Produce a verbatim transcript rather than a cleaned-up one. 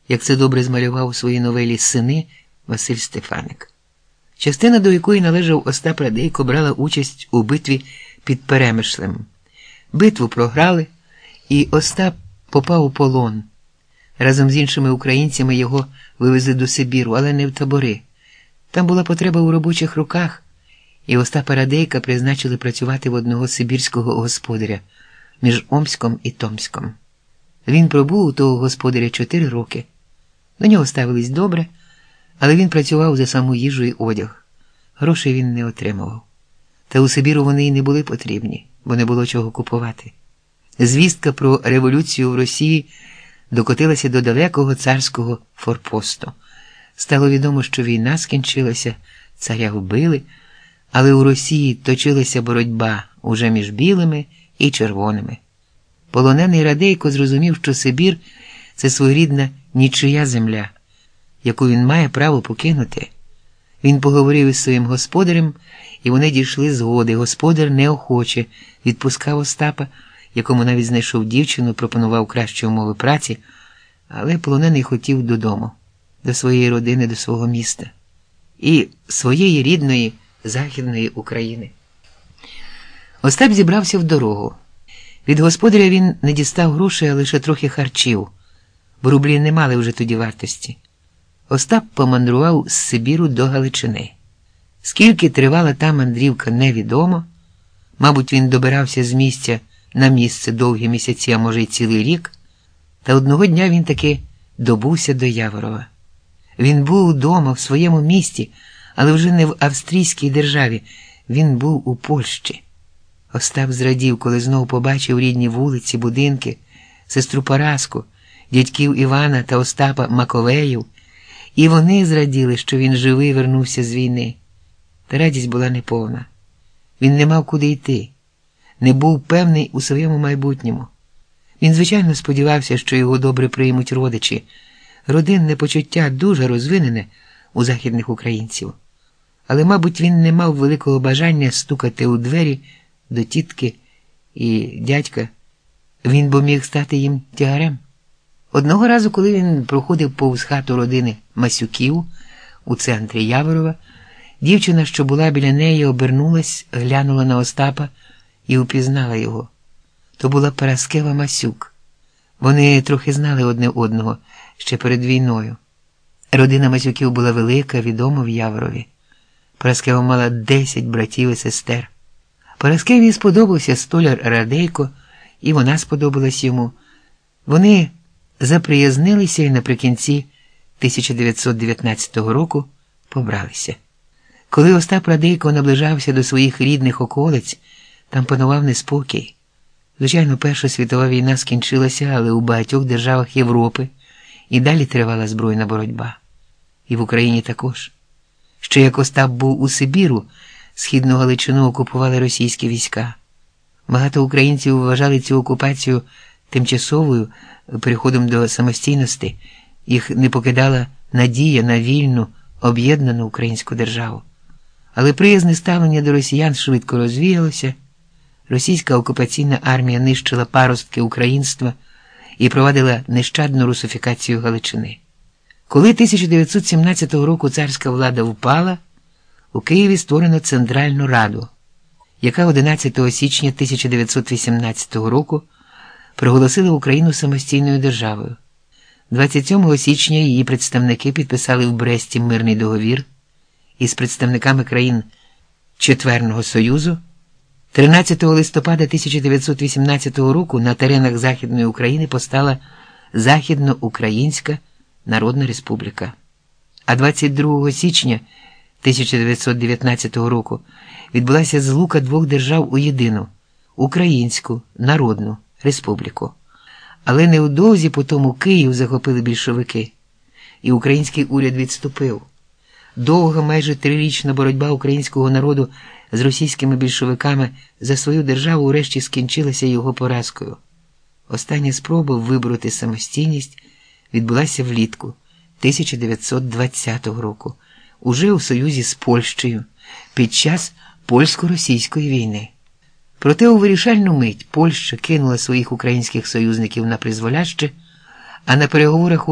як це добре змалював у своїй новелі «Сини» Василь Стефаник. Частина, до якої належав Остап Радейко, брала участь у битві під Перемишлем. Битву програли, і Остап попав у полон. Разом з іншими українцями його вивезли до Сибіру, але не в табори. Там була потреба у робочих руках, і Остапа Радейка призначили працювати в одного сибірського господаря між Омськом і Томськом. Він пробув у того господаря чотири роки. До нього ставились добре, але він працював за саму їжу і одяг. Грошей він не отримував. Та у Сибіру вони й не були потрібні, бо не було чого купувати. Звістка про революцію в Росії докотилася до далекого царського форпосту. Стало відомо, що війна скінчилася, царя вбили, але у Росії точилася боротьба уже між білими і червоними. Полонений Радейко зрозумів, що Сибір – це своєрідна нічия земля, яку він має право покинути. Він поговорив із своїм господарем, і вони дійшли згоди. Господар неохоче відпускав Остапа, якому навіть знайшов дівчину, пропонував кращі умови праці, але полонений хотів додому, до своєї родини, до свого міста і своєї рідної Західної України. Остап зібрався в дорогу. Від господаря він не дістав грошей, а лише трохи харчів, бо рублі не мали вже тоді вартості. Остап помандрував з Сибіру до Галичини. Скільки тривала та мандрівка, невідомо. Мабуть, він добирався з місця на місце довгі місяці, а може й цілий рік. Та одного дня він таки добувся до Яворова. Він був вдома, в своєму місті, але вже не в австрійській державі. Він був у Польщі. Остап зрадів, коли знов побачив рідні вулиці, будинки, сестру Параску, дядьків Івана та Остапа Маковеїв. І вони зраділи, що він живий вернувся з війни. Та радість була неповна. Він не мав куди йти, не був певний у своєму майбутньому. Він, звичайно, сподівався, що його добре приймуть родичі. Родинне почуття дуже розвинене у західних українців. Але, мабуть, він не мав великого бажання стукати у двері до тітки і дядька. Він бо міг стати їм тягарем. Одного разу, коли він проходив повз хату родини Масюків у центрі Яворова, дівчина, що була біля неї, обернулась, глянула на Остапа і упізнала його. То була Параскева Масюк. Вони трохи знали одне одного ще перед війною. Родина Масюків була велика, відома в Яворові. Параскева мала десять братів і сестер. Параскеві сподобався столяр Радейко, і вона сподобалась йому. Вони заприязнилися і наприкінці тисяча дев'ятсот дев'ятнадцятого року побралися. Коли Остап Радейко наближався до своїх рідних околиць, там панував неспокій. Звичайно, Перша світова війна скінчилася, але у багатьох державах Європи і далі тривала збройна боротьба. І в Україні також. Ще як Остап був у Сибіру, Східну Галичину окупували російські війська. Багато українців вважали цю окупацію тимчасовою, переходом до самостійності. Їх не покидала надія на вільну, об'єднану українську державу. Але приязне ставлення до росіян швидко розвіялося. Російська окупаційна армія нищила паростки українства і провадила нещадну русифікацію Галичини. Коли тисяча дев'ятсот сімнадцятого року царська влада впала, у Києві створено Центральну Раду, яка одинадцятого січня тисяча дев'ятсот вісімнадцятого року проголосила Україну самостійною державою. двадцять сьомого січня її представники підписали в Бресті мирний договір із представниками країн Четверного Союзу. тринадцятого листопада тисяча дев'ятсот вісімнадцятого року на теренах Західної України постала Західноукраїнська Народна Республіка. А двадцять другого січня тисяча дев'ятсот дев'ятнадцятого року відбулася злука двох держав у єдину – Українську Народну Республіку. Але невдовзі по тому Київ захопили більшовики, і український уряд відступив. Довга, майже трирічна боротьба українського народу з російськими більшовиками за свою державу врешті скінчилася його поразкою. Остання спроба вибороти самостійність відбулася влітку тисяча дев'ятсот двадцятого року, уже у союзі з Польщею, під час польсько-російської війни. Проте у вирішальну мить Польща кинула своїх українських союзників на призволяще, а на переговорах